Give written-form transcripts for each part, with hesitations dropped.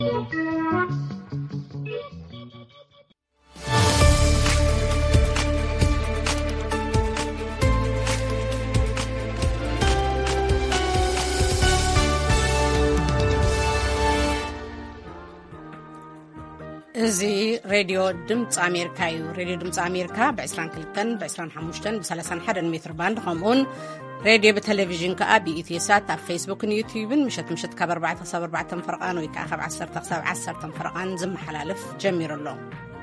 زي راديو دمت أمريكا راديو دمت أمريكا ب22 ب25 ب31 متر باند خمون راديو بالتلفزيون كأبي إثيسات في فيسبوك ويوتيوب مشت كبر 4 فرقان ويكأخذ 10 فرقان زم حلالف جمير الله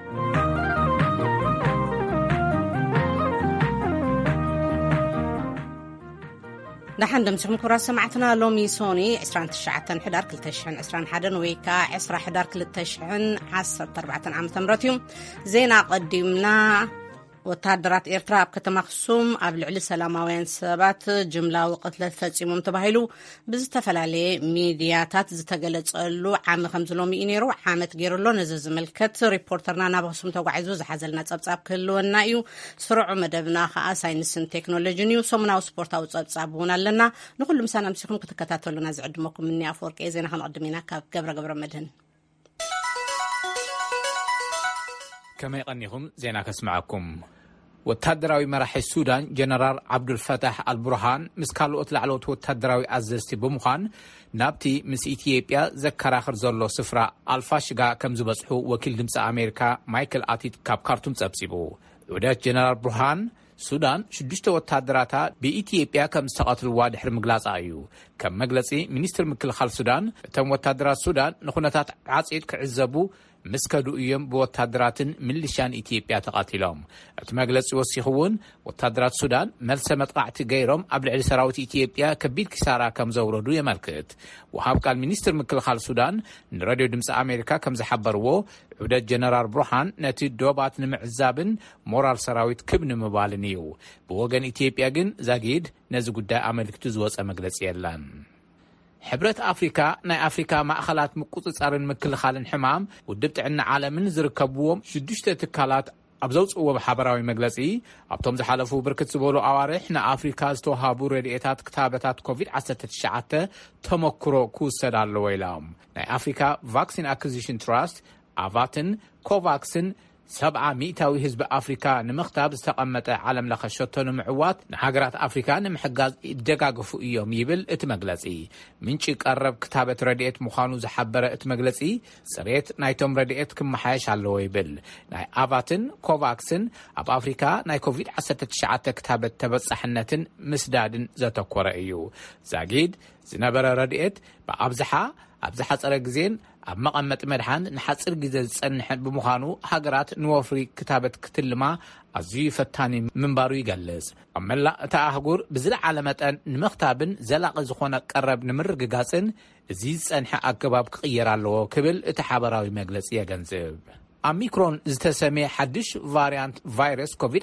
نحن دمتكم كرة سمعتنا لومي سوني 29 حدار كل تشحن 21 ويكا 10 حدار كل تشحن 14 عام تمرتيوم زينا قدمنا وتادرات إيرترا بكتم خصوم قبل علي سلاماوين سبات جملة وقتلت فاتسيموم تباهيلو بزتفلالي ميدياتات زتقلت عام 5 لومي إنيرو حامت غيرلو نزز ملكت ريبورترنا نابخصوم توقعيزو زحزلنا تبصاب كلو النايو سرعو مدبنا خاء ساينسن تكنولوجي نيو صمنا وسبورتاو تبصابونا لنا نقول مسانا مسيكم كتكتاتو لنا زعدمكم مني أفورك إيزينا خنقدمينا قبر مدهن كما يقنيهم زينا كسمعكم وتدراوي مراحي السودان جنرال عبد الفتاح البرهان مسكالو اطلعلوت وتدراوي عززتي بمخان نابتي مس إثيوبيا ذكر آخر زلو سفرة الفاشقا كم زبصحو وكيل دمس أمريكا مايكل آتيت كاب كارتون تبسيبو ودات جنرال برهان سودان شدشت وتدراتا بإثيوبيا كم استقاط الواد حرم مجلس آيو كم مجلسي منيستر مكل خال سودان تم وتدرات سودان نخونتات عاصيد كعزبو مسكدو ايام بوتادراتن مليشان إثيوبيا تقاتلهم اتمغلص يوسخون وتادرات سودان ملسه مطقعت غيرهم قبل علي سراوت إثيوبيا كبير كسارا كم زوردو يملكت وهاب قال منيستر مكلخال سودان راديو دمس امريكا كم زحبرو عدد جنرال برهان نتي دوبات نمعزابن مورال سراويت كبن مبالنيو بوغن إثيوبيا جن زاغيد نز غدا املكت زوص مغلص يلان حبرت أفريقيا ناي أفريقيا مأخلات مقصصارن مكلخالن حمام ودبتعنا عالمن زركبوهم شدشت تكالات أبزوص وبحبراوي مجلسي أبتم زحلفو بركت سبولو أوارح نا أفريقيا زتوهابو راديئتات كتابتات كوفيد 19 تمكرو كوسدال ويلام ناي أفريقيا فاكسين أكوزيشن تراست أفاتن كوفاكسين 700 حزب أفريقيا نمختاب استقامت عالم لخشوتون معوات نحقرات أفريقيا نمحقاز دقاقفو إيوم يبل اتمغلسي منشي قرب كتابة رديئت مخانو زحبرة اتمغلسي سريت نايتوم رديئت كم محايش علو يبل ناي آفاتن كوفاكسن أب أفريقيا ناي كوفيد 19 كتابة تبصحنة مسداد زتوكور إيو زاقيد زنبرة رديئت بأبزحة صار جزين أب مقامة مدحان نحصر جزء صنح بمخانو حجرات نوفري كتابة كتلما أزي فتاني من بارو يجلس أما لا تأهجر بزرع علامات نمختابن زلق زخونة قرب نمر جاسن زيد صنح أكباب قير على كبل اتحابراوي مجلس يجنزب أميكرون زتسمي حدش فاريانت فيروس كوفيد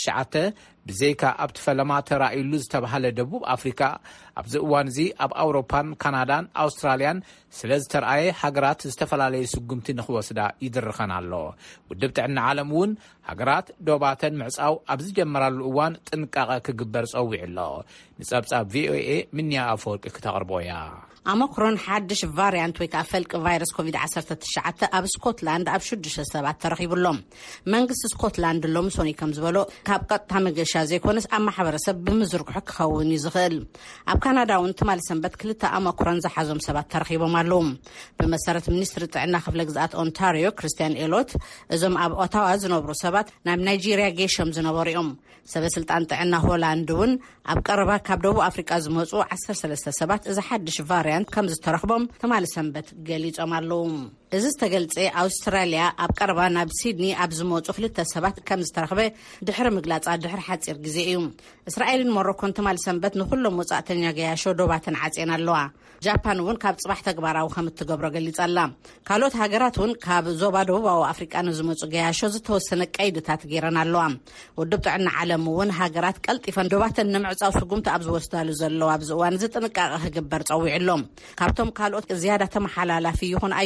19 بزيكا أبتفلمات رأيلوز تبهال دبوب أفريقيا أبزقوانزي أب أوروبان كندا أستراليان سلز ترأي حقرات استفلالي سقمتي نخوصدا يدرخان الله ودبتعنا عالمون حقرات دوباتن معصاو أبز جمرال الأوان تنقاق كقبر صووي الله نسابساب VOA منيا أفورك كتغربويا أميكرون حدش فاريانت ويكا فلك فيروس كوفيد 19 أب سكوتلاند أب شدش السبات ترخيب اللهم منقص سكوتلاند اللهم سوني كمزبلو كابقات همقشا زي كونس أما حبرسب بمزرق حق خووني زغل أب كندا وانتمال سنبت كلتا أميكرون زحزم سبات ترخيبهم اللهم بمسارة منيستر تعنا خفلق زقات أونتاريو كريستيان إيلوت إزم أب أوتاوا زنوبرو سبات نام نيجيريا جيشم زنوبريهم سبسلطان تعنا هولاندون أب قربا كابدو أفريقيا زموصو 13 سبات إذا حدش فاريانت كم زترخبهم تمال سنبت قليج أمالهم إذا استقلت أستراليا أب قربا ناب سيدني أب زموصو خلتا سبات كم زترخبه دحر مقلات دحر حاتير جزئيهم إسرائيل مروكون تمال سنبت نخلو موصاتن يغياشو دوباتن عاتين اللوا جابان ون كاب صباح تقبراو خمت تقبرو قليج الله كالوت هاجراتون كاب زوبا دوبا وأفريقيا نزموصو غياشو زتوسن قيدتات غيرنا اللوا ودبت عنا عالم ون هاجرات قلت فندوباتن نمعصاو سقمت أبز وستالو زلو أبز وان زتنقاق هجبر صوي علوم كابتم كالوت زيادة محلالا في يخون أيخون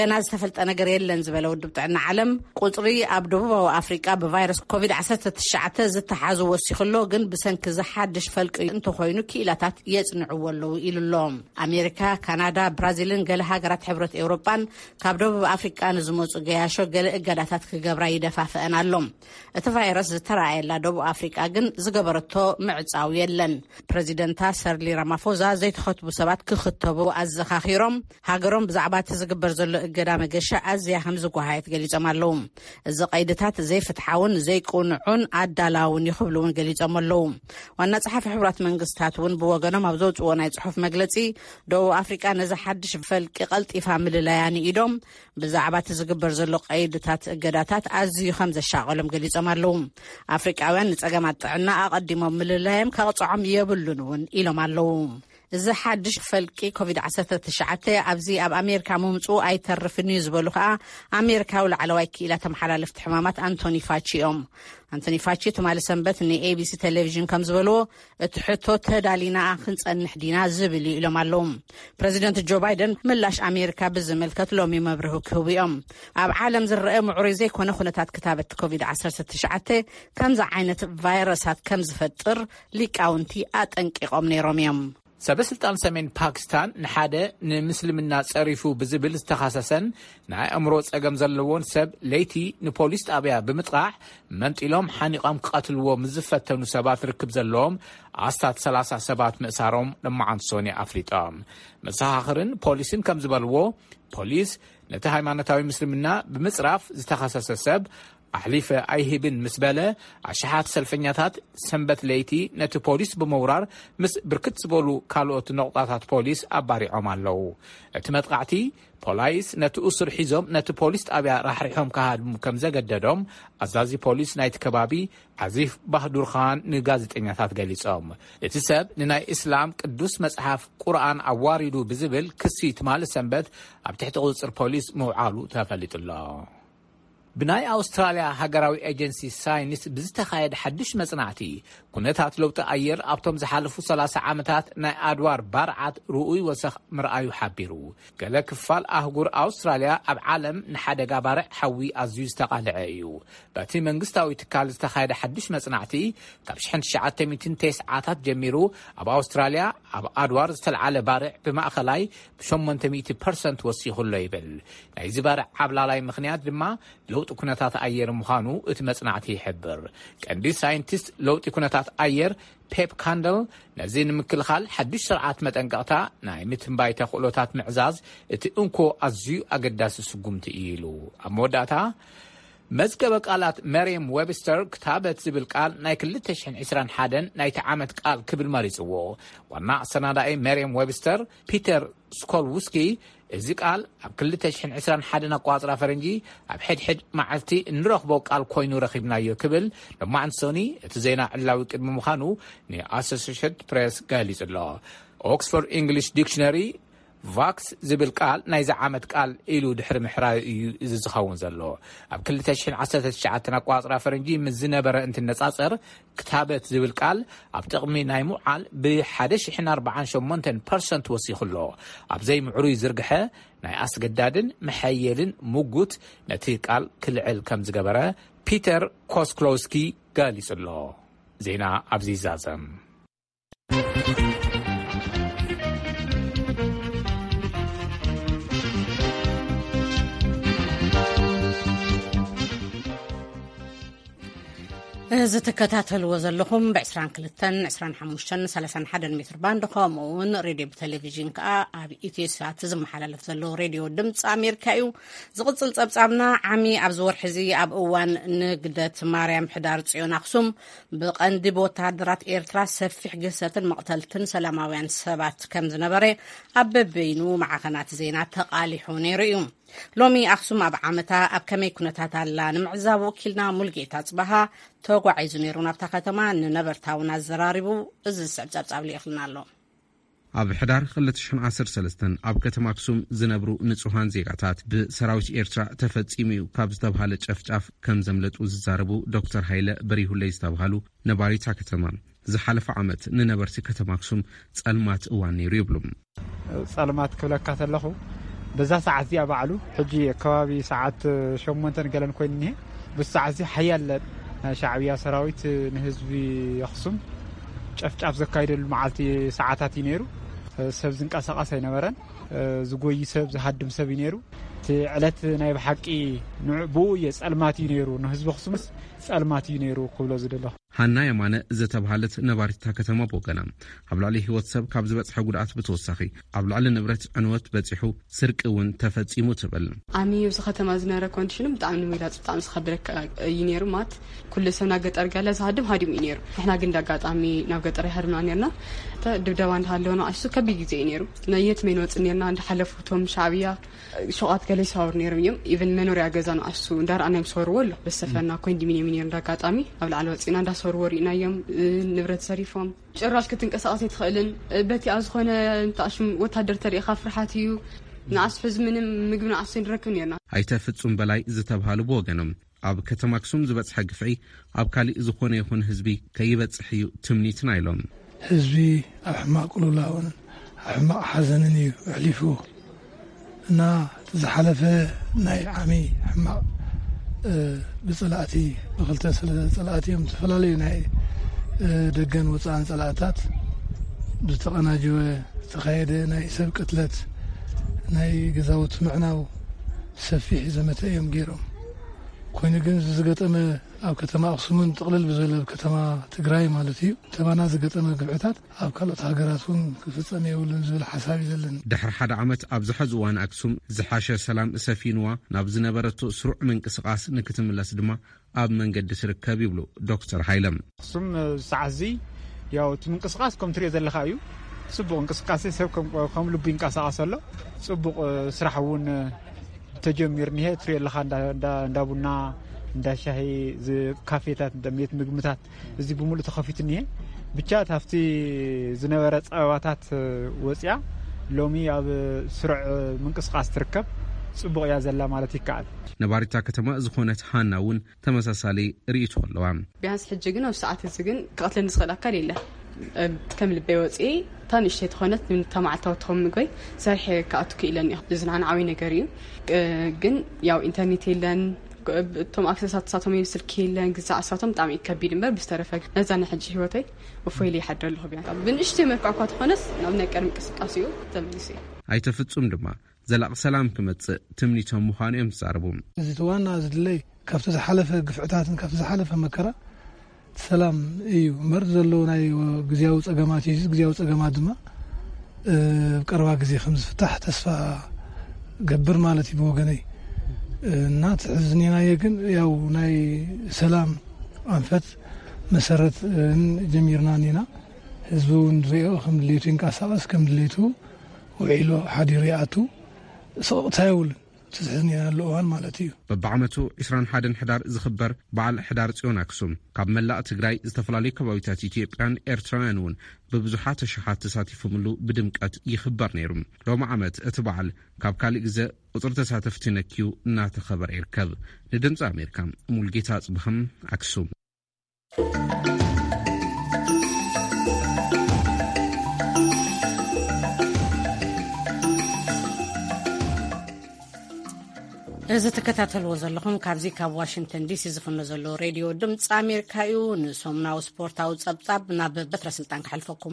ገና ዝተፈልጠ ነገር የለን ዝበለ ውድብ ጥዕና ዓለም ቁጽሪ ኣብ ደቡባዊ ኣፍሪቃ ብቫይረስ ኮቪድ-19 ዝተሓዙ ወሲኽሎ ግን ብሰንኪ ዝሓድሽ ፈልቂ እንተኾይኑ ክኢላታት የጽንዕዎ ኣለዉ ኢሉሎም። ኣሜሪካ፣ ካናዳ፣ ብራዚልን ገለ ሃገራት ሕብረት ኤውሮጳን ካብ ደቡብ ኣፍሪቃ ንዝመጹ ገያሾ ገለ እገዳታት ክገብራ ይደፋፍአን ኣሎም። እቲ ቫይረስ ዝተረኣየላ ደቡብ ኣፍሪቃ ግን ዝገበረቶ ምዕጻው የለን። ፕረዚደንታ ሰርሊ ራማፎዛ ዘይተኸትቡ ሰባት ክኽተቡ ኣዘኻኺሮም ሃገሮም ብዛዕባ እቲ ዝግበር ዘሎ እገዳ መገሻ ኣዝያ ከም ዝጓሃየት ገሊፆም ኣለዉ። እዚ ቀይድታት ዘይፍትሓውን ዘይቁንዑን ኣዳላውን ይኽብሉ እውን ገሊፆም ኣለዉ። ዋና ጸሓፊ ሕቡራት መንግስታት እውን ብወገኖም ኣብ ዘውፅዎ ናይ ጽሑፍ መግለጺ ደቡብ ኣፍሪቃ ነዚ ሓድሽ ፈልቂ ቀልጢፋ ምልላያን ኢዶም ብዛዕባ እቲ ዝግበር ዘሎ ቀይድታት እገዳታት ኣዝዩ ከም ዘሻቐሎም ገሊፆም ኣለዉ። ኣፍሪቃውያን ንጸገማት ጥዕና ኣቐዲሞም ምልላዮም ከቕጽዖም የብሉን እውን ኢሎም ኣለዉ። እዚ ሓድሽ ፈልቂ ኮቪድ-19 ኣብዚ ኣብ ኣሜሪካ ምምፁ ኣይተርፍን እዩ ዝበሉ ከዓ ኣሜሪካዊ ላዕለዋይ ክኢላ ተመሓላለፍቲ ሕማማት አንቶኒ ፋቺ እዮም። አንቶኒ ፋቺ ትማሊ ሰንበት ንኤቢሲ ቴሌቪዥን ከም ዝበልዎ እቲ ሕቶ ተዳሊና ክንጸንሕ ዲና ዝብል ኢሎም ኣለዉ። ፕረዚደንት ጆ ባይደን ምላሽ ኣሜሪካ ብዝምልከት ሎሚ መብርሁ ክህቡ እዮም። ኣብ ዓለም ዝረአ ምዕሩይ ዘይኮነ ኩነታት ክታበት ኮቪድ-19 ከምዚ ዓይነት ቫይረሳት ከም ዝፈጥር ሊቃውንቲ ኣጠንቂቖም ነይሮም እዮም። ሰበስልጣን ሰሜን ፓኪስታን ንሓደ ንምስልምና ጸሪፉ ብዝብል ዝተኻሰሰን ናይ ኣእምሮ ጸገም ዘለዎን ሰብ ለይቲ ንፖሊስ ጣብያ ብምጥቃሕ መንጢሎም ሓኒቆም ክቐትልዎ ምዝፈተኑ ሰባት ርክብ ዘለዎም ኣስታት 30 ሰባት ምእሳሮም ለማዓንሶኒ ኣፍሪጦም። መሰኻኽርን ፖሊስን ከም ዝበልዎ ፖሊስ ነቲ ሃይማኖታዊ ምስልምና ብምጽራፍ ዝተኻሰሰ ሰብ ኣሕሊፈ ኣይሂብን ምስ በለ ኣሽሓት ሰልፈኛታት ሰንበት ለይቲ ነቲ ፖሊስ ብምውራር ምስ ብርክት ዝበሉ ካልኦት ነቁጣታት ፖሊስ ኣባሪዖም ኣለዉ። እቲ መጥቃዕቲ ፖላይስ ነቲ እሱር ሒዞም ነቲ ፖሊስ ጣብያ ራሕሪሖም ካሃድሙ ከም ዘገደዶም ኣዛዚ ፖሊስ ናይቲ ከባቢ ዓዚፍ ባህዱርኻን ንጋዜጠኛታት ገሊፆም። እቲ ሰብ ንናይ እስላም ቅዱስ መጽሓፍ ቁርኣን ኣዋሪዱ ብዝብል ክሲ ትማሊ ሰንበት ኣብ ትሕቲ ቁፅር ፖሊስ ምውዓሉ ተፈሊጡሎ። ብናይ ኣውስትራልያ ሃገራዊ ኤጀንሲ ሳይንስ ብዝተኻየደ ሓድሽ መጽናዕቲ ኩነታት ለውጢ ኣየር ኣብቶም ዝሓለፉ 30 ዓመታት ናይ ኣድዋር ባርዓት ርኡይ ወሰኽ ምርኣዩ ሓቢሩ። ገለ ክፋል ኣህጉር ኣውስትራልያ ኣብ ዓለም ንሓደጋ ባርዕ ሓዊ ኣዝዩ ዝተቓልዐ እዩ። በቲ መንግስታዊ ትካል ዝተኻየደ ሓድሽ መጽናዕቲ ካብ 1990ታት ጀሚሩ ኣብ ኣውስትራልያ ኣብ ኣድዋር ዝተልዓለ ባርዕ ብማእኸላይ ብ800% ወሲኹሎ ይብል። ናይዚ ባርዕ ዓብላላይ ምኽንያት ድማ ለውጢ ኩነታት ኣየር ምዃኑ እቲ መጽናዕቲ ይሕብር። ቀንዲ ሳይንቲስት ለውጢ ኩነታት ኣየር ፔፕ ካንደል ነዚ ንምክልኻል ሓድሽ ስርዓት መጠንቀቕታ ናይ ምትንባይ ተኽእሎታት ምዕዛዝ እቲ እንኮ ኣዝዩ ኣገዳሲ ስጉምቲ ኢሉ። ኣብ መወዳእታ መዝገበ ቃላት መርየም ዌብስተር ክታበት ዝብል ቃል ናይ 2021 ናይቲ ዓመት ቃል ክብል መሪፅዎ። ዋና ኣሰናዳኢ መርየም ዌብስተር ፒተር ስኮልውስኪ እዚ ቃል ኣብ 2021 ኣቋፅራ ፈረንጂ ኣብ ሕድሕድ መዓልቲ እንረኽቦ ቃል ኮይኑ ረኺብናዮ ክብል ሎማዓንሶኒ እቲ ዜና ዕላዊ ቅድሚ ምዃኑ ንኣሶሲየትድ ፕሬስ ገሊጹ ኣሎ። ኦክስፎርድ ኢንግሊሽ ዲክሽነሪ ቫክስ ዝብል ቃል ናይ ዝዓመት ቃል ኢሉ ድሕሪ ምሕራይ እዩ ዝኸውን ዘሎ። ኣብ 2019 ኣቋፅራ ፈረንጂ ምስ ዝነበረ እንትነጻጸር ክታበት ዝብል ቃል ኣብ ጥቕሚ ናይ ሙዓል ብ148% ወሲኹሎ። ኣብ ዘይምዕሩይ ዝርግሐ ናይ ኣስገዳድን መሐየልን ሙጉት ነቲ ቃል ክልዕል ከም ዝገበረ ፒተር ኮስክሎውስኪ ገሊጹ ኣሎ። ዜና ኣብዚ ይዛዘም። ዝተከታተልዎ ዘለኹም ብ22 25 31 ሜትር ባንድ ከምኡውን ሬድዮ ብቴሌቪዥን ከዓ ኣብ ኢትዮሳት ዝመሓላለፍ ዘሎ ሬድዮ ድምፂ ኣሜሪካ እዩ። ዝቕፅል ጸብጻብና ዓሚ ኣብ ዝወርሒ እዚ ኣብ እዋን ንግደት ማርያም ሕዳር ጽዮን ኣክሱም ብቐንዲ ብወተሃደራት ኤርትራ ሰፊሕ ግሰትን መቕተልትን ሰላማውያን ሰባት ከም ዝነበረ ኣብ በበይኑ ማዕኸናት ዜና ተቃሊሑ ነይሩ እዩ። ሎሚ ኣክሱም ኣብ ዓመታ ኣብ ከመይ ኩነታት ኣላ ንምዕዛብ ወኪልና ሙልጌታ ጽባሃ ተጓዒዙ ነይሩ ናብታ ከተማ ንነበርታውን ኣዘራሪቡ እዚ ጸብጻብ ሊእኽልና ኣሎ። ኣብ ሕዳር 2013 ኣብ ከተማ ኣክሱም ዝነብሩ ንጹሃን ዜጋታት ብሰራዊት ኤርትራ ተፈጺሙ ካብ ዝተባሃለ ጨፍጫፍ ከም ዘምለጡ ዝዛረቡ ዶክተር ሃይለ በሪሁለይ ዝተባሃሉ ነባሪታ ከተማ ዝሓለፈ ዓመት ንነበርቲ ከተማ ኣክሱም ጸልማት እዋን ነይሩ ይብሉም። ጸልማት ክብለካ ተለኹ በዛ ሰዓት እዚኣ ባዕሉ ሕጂ ከባቢ ሰዓት 8 ገለን ኮይንኒ ብሰዓት እዚ ሓያል ሻዕብያ ሰራዊት ንህዝቢ ኣክሱም ጨፍጫፍ ዘካይደሉ መዓልቲ ሰዓታት ይነሩ ሰብ ዝንቀሳቀስ አይነበረን ዝጎይ ሰብ ዝሃድም ሰብ ይነሩ ዕለት ናይ ብሓቂ ንዕቡ የጸልማት ይነሩ ንህዝቢ ኣክሱምስ ጸልማት ይነሩ ክብሎ ዝደለ ሃና የማነ ዝተባሃለት ነባሪታ ከተማ ቦገና ኣብ ልዕሊ ህይወት ሰብ ካብ ዝበፅሐ ጉድኣት ብተወሳኺ ኣብ ልዕሊ ንብረት ዕንወት በፂሑ ስርቂ እውን ተፈፂሙ ትብል ኣሚ ኣብዚ ከተማ ዝነበረ ኮንዲሽን ብጣዕሚ ንምግላፅ ብጣዕሚ ዝከብደካ እዩ ነይሩ ማለት ኩሉ ሰብ ናብ ገጠር ገለ ዝሃድም ሃዲሙ እዩ ነይሩ ንሕና ግን ዳጋጣሚ ናብ ገጠር ይሃድምና ነርና ድብደባ እንዳሃለወና ኣሱ ከቢድ ግዜ እዩ ነይሩ ናየት ሜን ወፅእ ነርና እንዳሓለፉቶም ሻዕብያ ሸቃት ገለ ይሰውሩ ነይሮም እዮም ኢቨን መኖርያ ገዛ ነው ኣሱ እንዳርኣናዮም ሰውርዎ ኣሎ በሰፈና ኮንዶሚኒየም ነይሩ እንዳጋጣሚ ኣብ ላዕሊ ወፂና እንዳሰውርዎ ኢና እዮም ንብረት ሰሪፎም ጭራሽ ክትንቀሳቀስ ይትኽእልን በቲኣ ዝኾነ እንታሽም ወታደር ተሪኢኻ ፍርሓት እዩ ንኣስሑ ምንም ምግቢ ንኣሱ ይረክብ ነርና ኣይተፍጹም በላይ ዝተባሃሉ ብወገኖም ኣብ ከተማ ኣክሱም ዝበፅሐ ግፍዒ ኣብ ካሊእ ዝኾነ ይኹን ህዝቢ ከይበፅሕ እዩ ትምኒትና ኢሎም ህዝቢ ኣብ ሕማቅ ቁልውላውን ኣብ ሕማቅ ሓዘንን እዩ ኣሕሊፉ እና ዝሓለፈ ናይ ዓሚ ሕማቅ ብፅላእቲ ብክልተ ስለ ፅላእቲ እዮም ዝተፈላለዩ ናይ ደገን ወፃን ፀላእታት ብተቐናጀወ ዝተኻየደ ናይ ሰብ ቅትለት ናይ ገዛውት ምዕናው ሰፊሕ ዘመተ እዮም ገይሮም ኮይኑ ግን ዝገጠመ ኣብ ከተማ ኣክሱምን ጥቕልል ብዘለ ከተማ ትግራይ ማለት እዩ ተማና ዝገጠመ ግብዕታት ኣብ ካልኦት ሃገራት እውን ክፍፀም የብሉን ዝብል ሓሳብ እዩ ዘለና ድሕሪ ሓደ ዓመት ኣብ ዝሐዚ እዋን ኣክሱም ዝሓሸ ሰላም ሰፊንዋ ናብ ዝነበረቱ ስሩዕ ምንቅስቃስ ንክትምለስ ድማ ኣብ መንገዲ ትርከብ ይብሉ ዶክተር ሃይለም ኣክሱም ሰዓት እዚ ያው ምንቅስቃስ ከም ትሪኦ ዘለካ እዩ ጽቡቕ እንቅስቃሴ ሰብ ከም ልቡ ይንቀሳቀስ ኣሎ ጽቡቕ ስራሕ እውን ተጀሚርኒሄ ትሪኦ ለካ እንዳቡና እንዳሻሂ ካፌታት እንደሚት ምግምታት እዚ ብሙሉ ተኸፊትኒሄ ብቻ ታፍቲ ዝነበረ ጸባታት ወጽያ ሎሚ ኣብ ስሩዕ ምንቅስቃስ ትርከብ ጽቡቕ ያ ዘላ ማለት ይካኣል ነባሪታ ከተማ ዝኾነት ሃና እውን ተመሳሳሊ ርእይቶ ኣለዋ ቢያንስ ሕጂ ግን ኣብ ሰዓት እዚ ግን ክቐትለን ዝኽእል ኣካል የለ ከም ልበይ ወጽኢ ታንሽተይ ተኾነት ተማዓልታዊ ትኾን ምግቢ ሰርሐ ከኣቱ ክኢለን ዝናን ዓዊ ነገር እዩ ግን ያው ኢንተርኔት የለን ቶም ኣክሰሳት ሳቶም ስልክ የለን ግዛ ኣሳቶም ብጣዕሚ ከቢድ እምበር ብዝተረፈ ነዛ ንሕጂ ህይወተይ ወፎይለ ይሓድር ኣለኹ ቢያንስ ብንእሽተይ መልክዕ እኳ ትኾነስ ናብ ናይ ቀደም እንቅስቃሴ እዩ ተመሊሱ ኣይተፍጹም ድማ ዘላቕ ሰላም ክመጽእ ትምኒቶም ምዃኑ እዮም ዝዛረቡ እዚ ዋና ዝድለይ ካብቲ ዝሓለፈ ግፍዕታትን ካብቲ ዝሓለፈ መከራ ሰላም እዩ እምበር ዘሎ ናይ ግዝያዊ ፀገማት እዩ ግዝያዊ ፀገማት ድማ ቀረባ ግዜ ከም ዝፍታሕ ተስፋ ገብር ማለት እዩ ብወገነይ እና ትሕዝኒናየ ግን ያው ናይ ሰላም አንፈት መሰረት ጀሚርና ኒና ህዝቡ ንሪኦ ከም ድሌቱ ይንቀሳቀስ ከም ድሌቱ ውዒሉ ሓዲሩ ይኣቱ ሰቕታይውል ትሕዝኒና ኣለዋን ማለት እዩ በብዓመቱ 21 ሕዳር ዝኽበር በዓል ሕዳር ጽዮን ኣክሱም ካብ መላእ ትግራይ ዝተፈላለዩ ከባቢታት ኢትዮጵያን ኤርትራውያን እውን ብብዙሓት ሽሓት ተሳቲፎምሉ ብድምቀት ይኽበር ነይሩ ሎሚ ዓመት እቲ በዓል ካብ ካሊእ ግዜ ቁፅሪ ተሳተፍቲ ነኪዩ እናተኸበረ ይርከብ ንድምፂ ኣሜሪካ ሙልጌታ ጽብኸም ኣክሱም እዚ ተከታተልዎ ዘለኹም ካብዚ ካብ ዋሽንግተን ዲሲ ዝፍኖ ዘሎ ሬድዮ ድምፂ ኣሜሪካ እዩ ንሶምናዊ ስፖርታዊ ጸብጻብ ናብ በትረ ስልጣን ክሕልፈኩም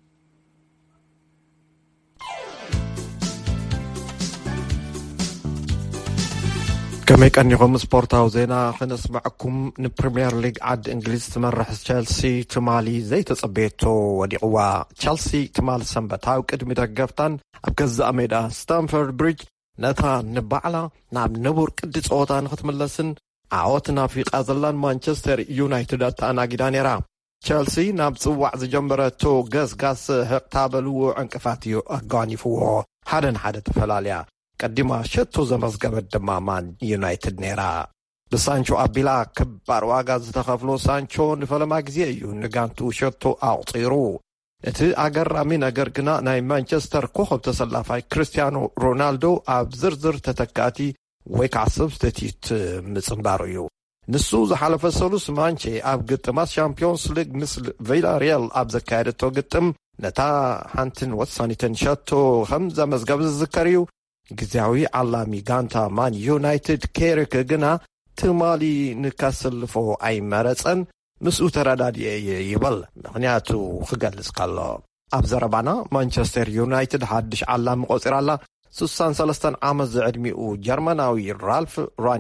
كما يقنيكم سبورتاو زينا خنسمعكم نبريمير ليج عد انجليز تمرح تشيلسي تمالي زي تصبيتو وديقوا تشيلسي تمال سنبتاو قدمي دغفتان ابكزا ميدا ستانفورد بريدج نتا نبعلا ناب نبور قد صوتا نختملسن عوتنا في قازلان مانشستر يونايتد تانا غيدانيرا تشيلسي ناب صواع زجمبرتو غاس هقتابلو انقفاتيو اغانيفو حدن تفلاليا قدما شتو زمزغبت دمامان يونايتد نيرا بسانشو ابيلا كبار واغا زتخفلو سانشو نفلما غزيو نغانتو شتو اوطيرو اتي اغرامي ነገር ግና ናይ ማንቸስተር ኮኸብ ተሰላፋይ ክርስቲያኖ ሮናልዶ ኣብ ዝርዝር ተተካቲ ወይ ካሰብስቲት ምጽምባሩ እዩ ንሱ ዝሓለፈ ሰሉስ ማንቼ ኣብ ግጥማት ቻምፒዮንስ ሊግ ምስል ቪላሪያል ኣብ ዘካየደቶ ግጥም ነታ ሓንትን ወሳኒትን ሸቶ ከም ዘመዝገብ ዝዝከር እዩ ጊዜያዊ ዓላሚ ጋንታ ማን ዩናይትድ ኬሪክ ግና ትማሊ ንካስልፎ ኣይመረፀን ምስኡ ተረዳድየ ይብል ምክንያቱ ክገልጽ ከሎ ኣብ ዘረባና ማንቸስተር ዩናይትድ ሓድሽ ዓላሚ ቆፂራላ 63 ዓመት ዝዕድሚኡ ጀርመናዊ ራልፍ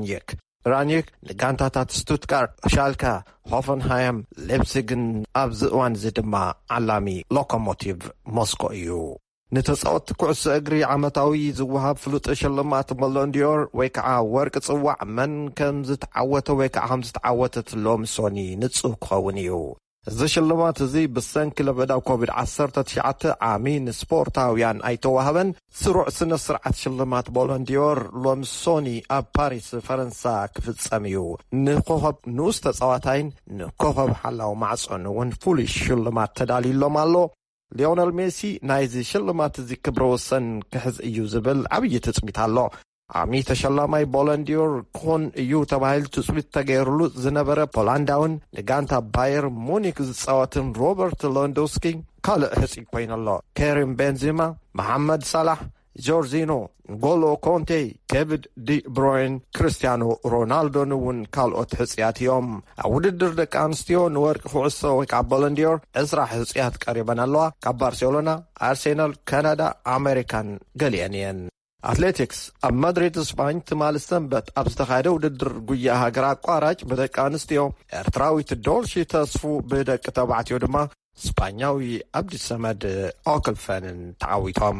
ራኒክ ንጋንታታት ስቱትጋርት ሻልካ ሆፈንሃይም ሌፕሲግን ኣብዚ እዋን እዚ ድማ ዓላሚ ሎኮሞቲቭ ሞስኮ እዩ ንተፃወቲ ኩዕሶ እግሪ ዓመታዊ ዝወሃብ ፍሉጥ ሽልማት ባሎንዲዮር ወይ ከዓ ወርቂ ጽዋዕ መን ከም ዝተዓወተ ወይ ከዓ ከም ዝተዓወተት ሎምሶኒ ንጹህ ክኸውን እዩ እዚ ሽልማት እዚ ብሰንኪ ለበዳው ኮቪድ-19 ዓሚ ንስፖርታውያን ኣይተዋህበን ስሩዕ ስነ ስርዓት ሽልማት ባሎንዲዮር ሎምሶኒ ኣብ ፓሪስ ፈረንሳ ክፍጸም እዩ ንኮኸብ ንኡስ ተፃዋታይን ንኮኸብ ሓላው ማዕጾን እውን ፍሉይ ሽልማት ተዳልዩሎም ኣሎ ሊዮነል ሜሲ ናይዚ ሽልማት እዚ ክብረ ወሰን ክሕዝ እዩ ዝብል ዓብዪ ትፅቢት ኣሎ ዓሚ ተሸላማይ ባሎንዲዮር ኮን እዩ ተባሂሉ ትፅቢት ተገይሩሉ ዝነበረ ፖላንዳውን ንጋንታ ባየር ሙኒክ ዝፃወትን ሮበርት ሌዋንዶውስኪ ካልእ ሕፂ ኮይኑ ኣሎ ከሪም ቤንዚማ መሐመድ ሳላሕ ጆርጂኖ ጎሎ ኮንቴ ኬቪን ዲ ብሮይን ክርስቲያኖ ሮናልዶን እውን ካልኦት ሕፅያት እዮም ኣብ ውድድር ደቂ ኣንስትዮ ንወርቂ ኩዕሶ ወይ ከዓ ባሎንዲዮር 20 ሕፅያት ቀሪበን ኣለዋ ካብ ባርሴሎና ኣርሴናል ካናዳ ኣሜሪካን ገሊአን እየን አትሌቲክስ ኣብ ማድሪድ ስፓኝ ትማል ሰንበት ኣብ ዝተኻየደ ውድድር ጉያ ሃገር ኣቋራጭ ብደቂ ኣንስትዮ ኤርትራዊት ዶልሺ ተስፉ ብደቂ ተባዕትዮ ድማ ስፓኛዊ ኣብዲ ሰመድ ኦክልፈንን ተዓዊቶም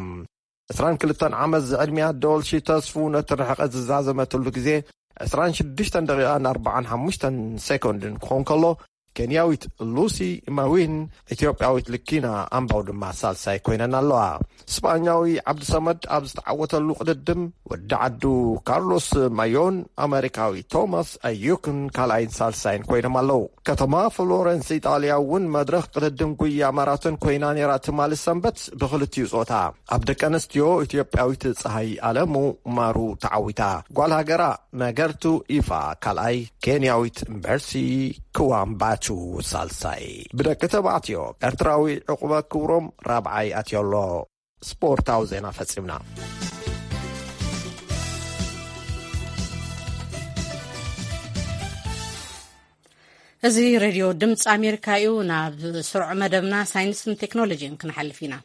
22 ዓመት ዝዕድሚያ ዶልሺ ተስፉ ነቲ ርሕቐት ዝዛዘመትሉ ግዜ 26 ደቂቃን 45 ሴኮንድን ክኾን ከሎ ኬንያዊት ሉሲ ማዊን ኢትዮጵያዊት ልኪና ኣምባው ድማ ሳልሳይ ኮይነን ኣለዋ ስፓኛዊ ዓብዲ ሰመድ ኣብ ዝተዓወተሉ ቅድድም ወዲ ዓዱ ካርሎስ ማዮን ኣሜሪካዊ ቶማስ ኣዩክን ካልኣይን ሳልሳይን ኮይኖም ኣለዉ ከተማ ፍሎረንስ ኢጣልያ እውን መድረኽ ቅድድም ጉያ ማራቶን ኮይና ነይራ ትማል ሰንበት ብክልቲኡ ጾታ ኣብ ደቂ ኣንስትዮ ኢትዮጵያዊት ፀሃይ ኣለሙ ማሩ ተዓዊታ ጓል ሃገራ መገርቱ ኢፋ ካልኣይ ኬንያዊት መርሲ ክዋምባቱ ሳልሳይ ብደቂ ተባዕትዮ ኤርትራዊ ዕቁበ ክብሮም ራብዓይ ኣትየሎ ስፖርታዊ ዜና ፈጺምና እዚ ሬድዮ ድምፂ ኣሜሪካ እዩ ናብ ስሩዕ መደብና ሳይንስን ቴክኖሎጂን ክንሓልፍ ኢና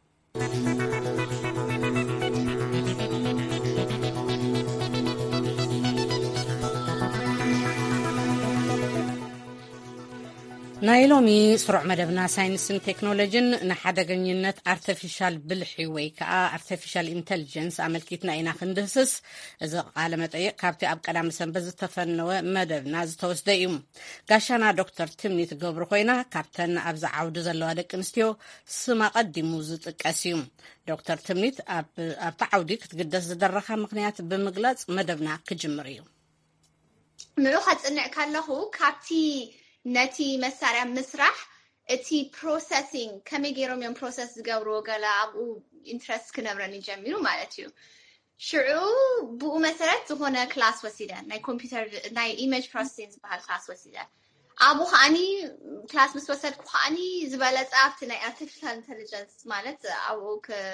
ናይ ሎሚ ስሩዕ መደብና ሳይንስን ቴክኖሎጂን ንሓደገኝነት ኣርቲፊሻል ብልሒ ወይ ከዓ ኣርቲፊሻል ኢንተሊጀንስ ኣመልኪትና ኢና ክንድህስስ እዚ ቃለ መጠይቅ ካብቲ ኣብ ቀዳሚ ሰንበት ዝተፈነወ መደብና ዝተወስደ እዩ ጋሻና ዶክተር ትምኒት ገብሩ ኮይና ካብተን ኣብዚ ዓውዲ ዘለዋ ደቂ ኣንስትዮ ስማ ቀዲሙ ዝጥቀስ እዩ ዶክተር ትምኒት ኣብቲ ዓውዲ ክትግደስ ዝደረኻ ምክንያት ብምግላጽ መደብና ክጅምር እዩ ንዑ ከጽንዕ ካለኹ ካብቲ ነቲ መሳርያ ምስራሕ እቲ ፕሮሰሲንግ ከመይ ገይሮም እዮም ፕሮሰስ ዝገብርዎ ገለ ኣብኡ ኢንትረስት ክነብረኒ ጀሚሩ ማለት እዩ ሽዑ ብኡ መሰረት ዝኾነ ክላስ ወሲደ ናይ ኮምፒውተር ናይ ኢሜጅ ፕሮሰሲንግ ዝበሃል ክላስ ወሲደ ኣብኡ ከዓኒ ክላስ ምስ ወሰድኩ ከዓኒ ዝበለፀ ኣብቲ ናይ ኣርቲፊሻል ኢንተሊጀንስ ማለት ኣብኡ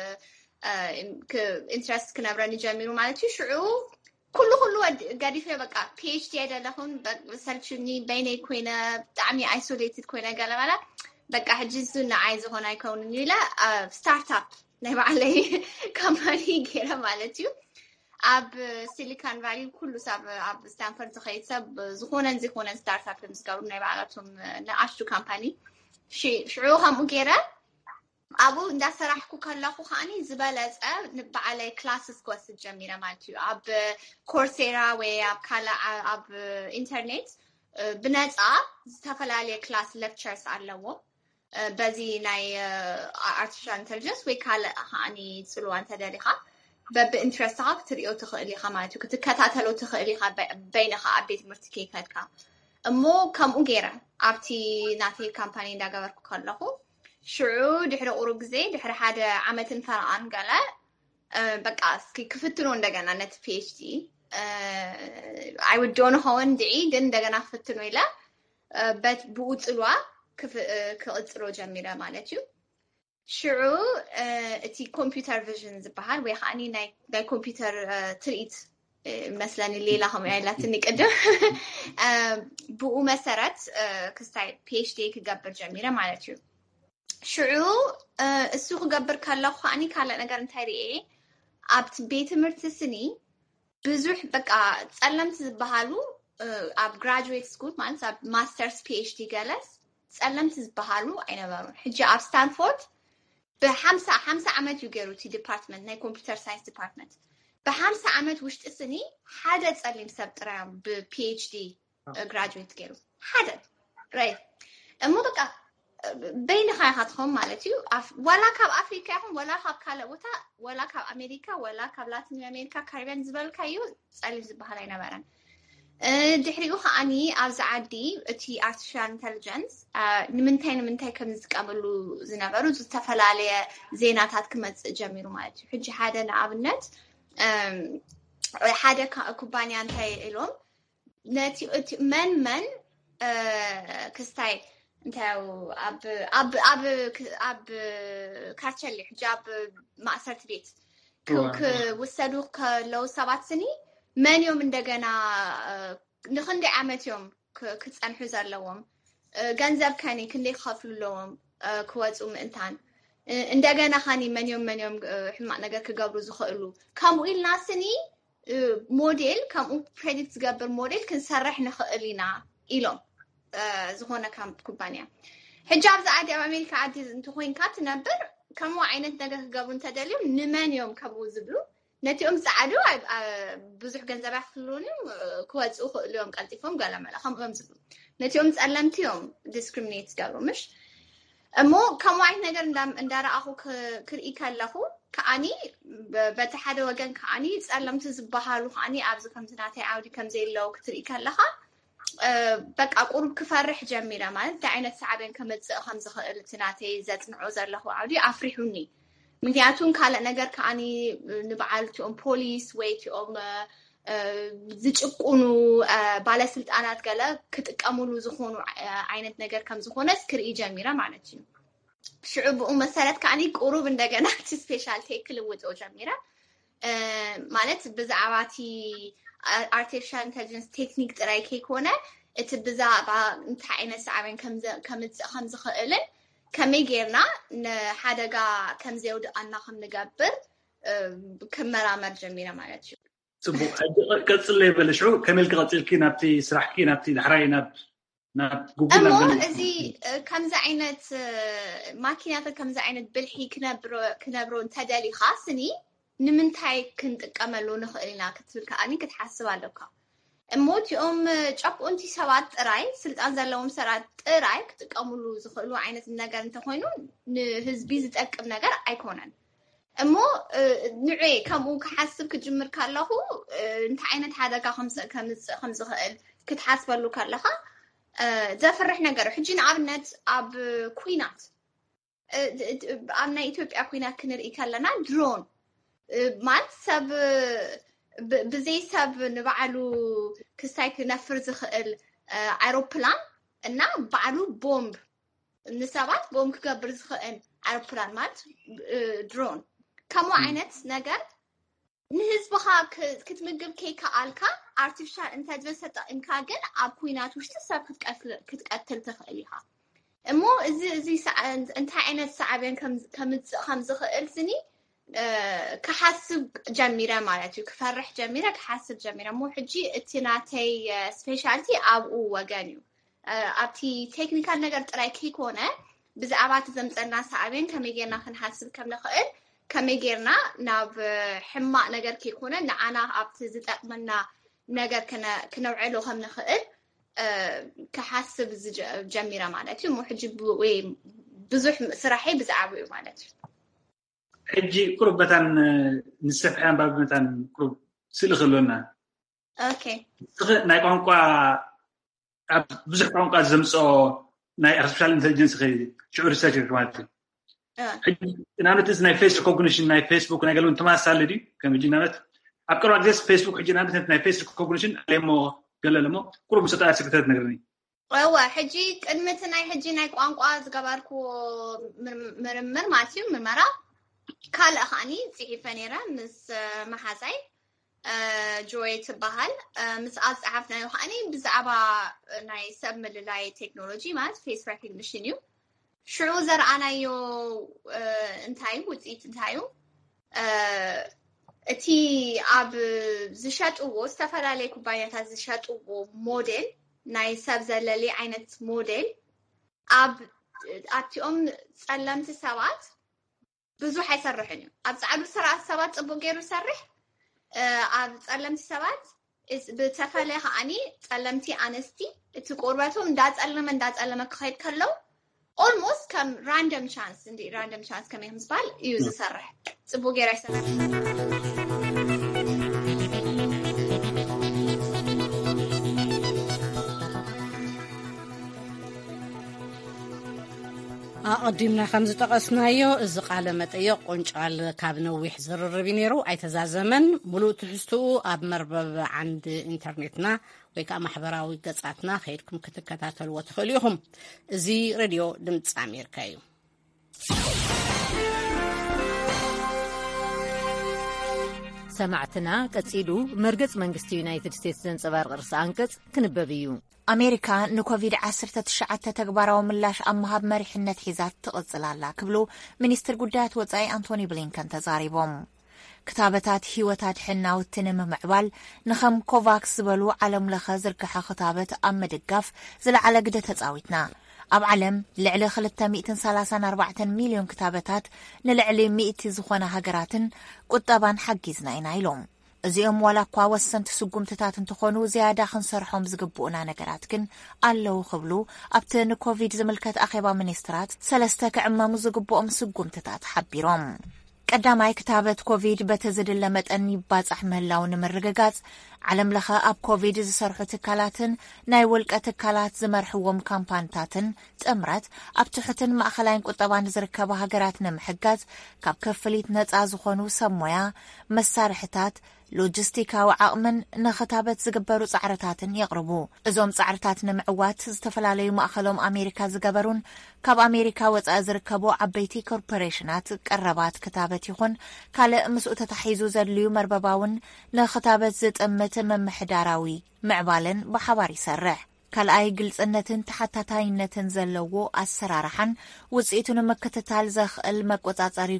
ኢንትረስት ክነብረኒ ጀሚሩ ማለት እዩ ሽዑ كله قاديفه بقى PhD አይደለሁም በሰርችኒ በይኔ ኮይነ ጣዕሚ አይሶሌትድ ኮይነ ገለባላ በቃ ህጅዙና አይዝ ሆነ አይከውን ይላ ስታርትአፕ ናይ ባዕለይ ካምፓኒ ገረ ማለት እዩ ኣብ ሲሊኮን ቫሊ ኩሉ ሰብ ኣብ ስታንፈርድ ዝኸይድ ሰብ ዝኾነን ስታርትአፕ ዝገብሩ ናይ ባዕላቶም ንኣሽቱ ካምፓኒ ሽዑ ከምኡ ገረ አቡ እንዳሰራሕኩ ከላኹ ኻኒ ዝበለጸ ንባዕለይ ክላስስ ክወስድ ጀሚረ ማለት እዩ ኣብ ኮርሴራ ወይ ኣብ ካላ ኣብ ኢንተርኔት ብነፃ ዝተፈላለዩ ክላስ ሌክቸርስ ኣለዎ በዚ ናይ አርቲፊሻል ኢንተሊጀንስ ወይ ካላ ኻኒ ጽልዋ እንተደሊኻ በብኢንትረስትኻ ክትሪኦ ትኽእል ኢኻ ማለት እዩ ክትከታተሎ ትኽእል ኢኻ በይንኻ ኣብ ቤት ትምህርቲ ከይከድካ እሞ ከምኡ ገይረ ኣብቲ ናተይ ካምፓኒ እንዳገበርኩ ከላኹ ሽዑ ድሕሪ ቁሩብ ግዜ ድሕሪ ሓደ ዓመትን ፈርቃን ገለ በቃ እስኪ ክፍትኖ እንደገና ነት PhD I would don't know how እንድዒ ግን እንደገና ክፍትኖ ኢለ በት ብኡ ጽልዋ ክቅጽሎ ጀሚረ ማለት እዩ ሽዑ እቲ ኮምፒውተር ቪዥን ዝበሃል ወይ ከዓኒ ናይ ኮምፒውተር ትርኢት مثلا الليلة هم عائلاتني قدم بو مسارات كستاي PhD كجبر جميلة مالتيو شعو السوق جبر كلا خاني كلا نجار نتاري إيه أبت بيت مرتسني بزوح بقى تعلمت بحالو أب graduate school مالت أب masters PhD جالس تعلمت بحالو أنا بروح حجة أب ستانفورد بخمسة عمد يجرو تي department ناي computer science department بخمسة عمد وشت السني حدا تسألني بسبترام PhD graduate كيرو حدا right مو بقى بين خياراتهم مالتي ولا كاب أفريقيا هم ولا كاب كالوتا ولا كاب أمريكا ولا كاب لاتين أمريكا كاريبيان زبال كيو تسألني بحالينا بران دحريو خاني أزعدي تي artificial intelligence نمنتين كم نزكاملو زنابرو تفعلالي زيناتات كمت جميرو مالتي حجي حدا نعبنت حدا كوبانيا انتي إلهم ناتي من كستاي انتاو أب كارتشلي حجاب مأسرت بيت وصلوك لو 7 سنين من يوم اندقنا نخندي عامت يوم كتسأنحو زالوهم غنزب كاني كندي خافلو لهم كواتو مئنتان اندقنا خاني من يوم حماق نقا كقابلو زخقلو كامو إلنا سني موديل كامو بريدكت قبل موديل كنسرح نخقلينا إلهم زخونا كام كوبانيا حجاب زعادي أو أمريكا عادي انتو خوين كات نبر كامو عينت نقا كقابلو نتداليهم نمان يوم كابو زبلو نتيوم سعدو بزح جنزب يخلوني كواتو خليهم قلتيفهم قال ما لا خم زبلو نتيوم تعلمتيهم discriminate قالوا مش مو كم واحد نقدر ندار أخو كرئي كله كأني بتحد وجن كأني تعلمت زبحالو كأني أبز كم سنتين عودي كم زي لو كترئي كلها بق أقول كفرح جميلة ما دعينا سعبين كم خمس سنتين زت معوزر له عودي أفرحوني ምክንያቱም ካለ ነገር ከአኒ ንባዓልቲኦም ፖሊስ ወይቲኦም ዝጭቁኑ ባለስልጣናት ገለ ክጥቀሙሉ ዝኾኑ አይነት ነገር ከም ዝኾነስ ክርኢ ጀሚራ ማለት እዩ ሽዑብ መሰረት ከአኒ ቁሩብ እንደገና ስፔሻል ቴክ ልውጦ ጀሚራ ማለት ብዛዕባቲ artificial intelligence ቴክኒክ ጥራይ ከይኮነ እቲ ብዛዕባ እንታይ አይነት ሰዓበን ከም ዝኽእልን كميجرنا نحدقا كم زود أنا خم نقبر كمرامر جميلة مالتي. سبوا قصة اللي بلشوا كمل قصة كي نبتي سرح كي نبتي دحري نب جوجل. أما زي كم زعينة ماكينات كم زعينة بالحي كنبرو تدالي خاصني نمنتاي كنت كملون خلينا كتبل كأني كتحسب علىك. موت يوم جاب أنتي سوات راي سلت أنزل لهم سرات راي كتقاملو زخلو عينة النجار أنت خوينون نهزبي زتأكد نجار أيكونن أمو نوعي كمو كحسب كجمر كله أنت عينة هذا كخمس خيل كتحسب له كلها زفرح نجار حجين عبنت عب كوينات عنا إثيوبيا كوينات كنر إكلنا درون مات سب بزي سب نبعلو كسايك نفر زخل أيروبلان إننا بعلو بومب نسابات بومب كبر زخل أيروبلان مات درون كمو عينت نجار نهزبها كتمجب كيكا آلكا artificial intelligence إنكا جن أبوينات وش تساب كتقتل تخليها إمو زي أنت عينت سعبين كم زخل سني كحسب جميرة مالتي كفرح جميرة كحسب جميرة مو حجي اتناتي سبيشالتي أو وجانيو أبتي تكنيكال نقدر تراي كيكونه بزعبات زمزنا سعبين كميجينا خنحسب كم نخيل كميجينا ناب حماء نقدر كيكونه نعنا أبتي زت منا نقدر كنوعله هم نخيل كحسب جميرة مالتي مو حجي بزح صراحي بزعبي مالتي حجي قرب مثلا نسفحان باب مثلا قرب سلخلونا اوكي ناي قانقا بزح قانقا زمصو ناي artificial intelligence خي شعور ريسيرش كمالتي حجي انا نتس ناي فيس ريكوجنيشن ناي فيسبوك ناي قالوا انت ما سالدي كم يجي نامت ابقرا اكسس فيسبوك حجي نامت ناي فيس ريكوجنيشن ليمو قال لهم قرب مسطات سكتات نغرني حجي قدمتنا حجي ناي قوانقوا زغباركو مرمر ماتيو مرمرا كال اخاني صحيفه نيره مس محاساي جوي تبهال مس اصحفنا يخاني بزعبا ناي سبمل لاي تكنولوجي مات فيس ريكوجنيشن يو شو زرعنا يو انتاي وصيت انتايو اتي اب زشاتو استفرالي كوبايات زشاتو موديل ناي سبزللي عينت موديل اب اتيوم صلمت سبات ብዙ حيسرحني اب صعب سرعه سبات صبو غيرو يسرح اب صلمت سبات بتفله اني صلمتي انستي تقربتهم እንዳጸለመ ከኸይድ ከለው almost ከም random chance ከም ይምስባል ዩዝ ይሰርሕ ጽቡ ገራ ይሰርሕ أقدمنا خمسة تقصنايو إزقال متأيق قنشال كابنو ويحزر الربينيرو أي تزازمن ملو تحستو أب مربب عند إنترنتنا ويكا محبراوي قصاتنا خيركم كتكتاتلو وتخليهم زي راديو دمتس أمريكايو سمعتنا كتسيدو مرقص منغستي يونايتد ستيتس زنصبار قرص أنقص كنببيو أمريكا نكوفيد 19 تكبراو ملاش أمهاب مريحنة حيزات تقصلالا كبلو منستر قدات وزاي أنتوني بلينكن تزاريبهم كتابتات هيوتات حنا والتنم معبال نخم كوفاكس بلو علم لخزر كحا خطابت أم دقاف زل على قدة تزاويتنا أب علم لعلي 334 مليون كتابتات نلعلي 100 زخونا هاجراتن قطبان حقيزنا إنايلوم እዚኦም ዋላ እኳ ወሰንቲ ስጉምትታት እንትኾኑ ዝያዳ ክንሰርሖም ዝግብኡና ነገራት ግን ኣለው ክብሉ ኣብቲ ንኮቪድ ዝምልከት ኣኼባ ሚኒስትራት ሰለስተ ክዕመሙ ዝግብኦም ስጉምትታት ሓቢሮም ቀዳማይ ክታበት ኮቪድ በተዝድለ መጠን ይባጻሕ ምህላው ንምርግጋጽ ዓለም ለኸ ኣብ ኮቪድ ዝሰርሑ ትካላትን ናይ ወልቀ ትካላት ዝመርሕዎም ካምፓንታትን ጥምረት ኣብ ትሕትን ማእኸላይን ቁጠባን ዝርከባ ሃገራት ንምሕጋዝ ካብ ከፍሊት ነጻ ዝኾኑ ሰብ ሞያ መሳርሕታት ሎጂስቲካዊ ዓቕምን ንኽታበት ዝግበሩ ጻዕርታትን የቕርቡ እዞም ጻዕርታት ንምዕዋት ዝተፈላለዩ ማእኸሎም ኣሜሪካ ዝገበሩን ካብ ኣሜሪካ ወጻኢ ዝርከቡ ዓበይቲ ኮርፖሬሽናት ቀረባት ክታበት ይኹን ካልእ ምስኡ ተታሒዙ ዘድልዩ መርበባውን ንኽታበት ዝጥምት መምሕዳራዊ ምዕባልን ብሓባር ይሰርሕ ካልኣይ ግልጽነትን ተሓታታይነትን ዘለዎ ኣሰራርሓን ውጽኢቱን ምክትታል ዘኽእል መቆጻጸሪ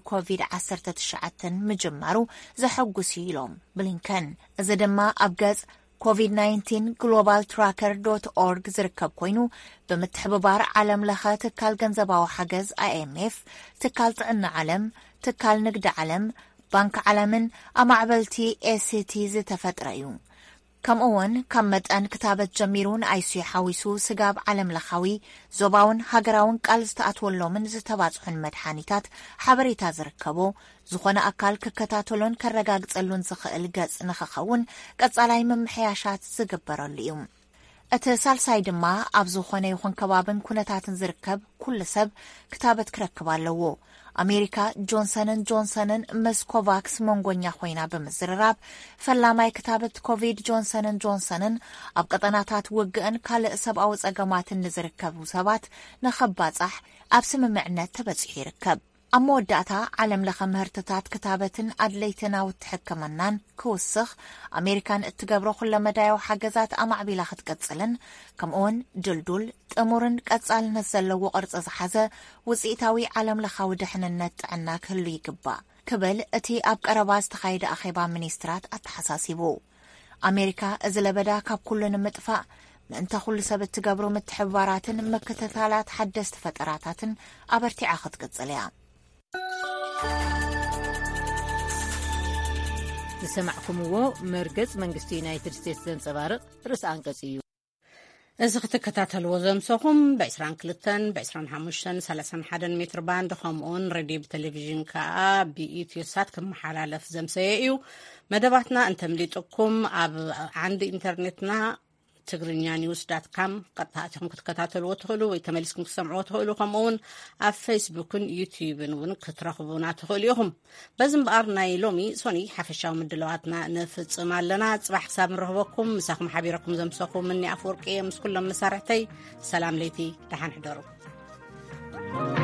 ኮቪድ-19 ምጅማሩ ዘሐጉስ ኢሎም ብሊንከን እዚ ድማ ኣብ ገጽ COVID-19 globaltracker.org ዝርከብ ኮይኑ ብምትሕብባር ዓለም ለኸ ትካል ገንዘባዊ ሓገዝ IMF ትካል ጥዕና ዓለም ትካል ንግዲ ዓለም ባንክ ዓለምን ኣማዕበልቲ ACT ዝተፈጥረ እዩ ከምኡውን ካብ መጠን ክታበት ጀሚሩን ኣይሱ ሓዊሱ ስጋብ ዓለም ለኻዊ ዞባውን ሃገራውን ቃል ዝተኣትወሎምን ዝተባጽሑን መድሓኒታት ሓበሬታ ዝርከቦ ዝኾነ ኣካል ክከታተሎን ከረጋግጸሉን ዝኽእል ገጽ ንኽኸውን ቀጻላይ መምሕያሻት ዝግበረሉ እዩ እቲ ሳልሳይ ድማ ኣብ ዝኾነ ይኹን ከባብን ኩነታትን ዝርከብ ኩሉ ሰብ ክታበት ክረክብ ኣለዎ ኣሜሪካ ጆንሰንን ጆንሰንን ምስ ኮቫክስ መንጎኛ ኮይና ብምዝርራብ ፈላማይ ክታበት ኮቪድ ጆንሰንን ጆንሰንን ኣብ ቀጠናታት ውግእን ካልእ ሰብኣዊ ጸገማትን ንዝርከቡ ሰባት ንኸባጻሕ ኣብ ስምምዕነት ተበጺሑ ይርከብ ኣብ መወዳእታ ዓለም ለኸ ምህርትታት ክታበትን ኣድለይትናዊ ሕክምናን ክውስኽ ኣሜሪካን እትገብሮ ኩለመዳያዊ ሓገዛት ኣማዕቢላ ክትቀጽልን ከምኡውን ድልዱል ጥሙርን ቀጻልነት ዘለዎ ቅርጺ ዝሓዘ ውጽኢታዊ ዓለም ለኻዊ ድሕንነት ጥዕና ክህሉ ይግባእ ክብል እቲ ኣብ ቀረባ ዝተኻየደ ኣኼባ ሚኒስትራት ኣተሓሳሲቡ ኣሜሪካ እዚ ለበዳ ካብ ኩሉ ንምጥፋእ ምእንተ ኩሉ ሰብ እትገብሮ ምትሕብባራትን ምክትታላት ሓደስቲ ፈጠራታትን ኣበርቲዓ ክትቅጽል እያ ዝሰማዕኩምዎ መርገጽ መንግስቲ ዩናይትድ ስቴትስ ዘንጸባርቕ ርእሲ አንቀጽ እዩ እዚ ክትከታተልዎ ዘምሰኹም ብ22 ብ25 31 ሜትር ባንድ ከምኡውን ሬድዮ ብቴሌቪዥን ከዓ ብኢትዮሳት ክመሓላለፍ ዘምሰየ እዩ መደባትና እንተምሊጥኩም ኣብ ዓንዲ ኢንተርኔትና tigrinyanews.com ቀጥታችሁም ክትከታተልዎ ትኽእሉ ወይ ተመሊስኩም ክትሰምዕዎ ትኽእሉ ከምኡውን ኣብ ፌስቡክን ዩቲዩብን እውን ክትረኽቡና ትኽእሉ ኢኹም በዚ እምበኣር ናይ ሎሚ ሶኒ ሓፈሻዊ ምድለዋትና ንፍጽም ኣለና ጽባሕ ክሳብ ንረኽበኩም ምሳኹም ሓቢረኩም ዘምሰኹም ምኒ ኣፍወርቂ ምስ ኩሎም መሳርሕተይ ሰላም ለይቲ ደሓን ሕደሩ